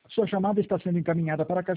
Sua chamada está sendo encaminhada para a caixa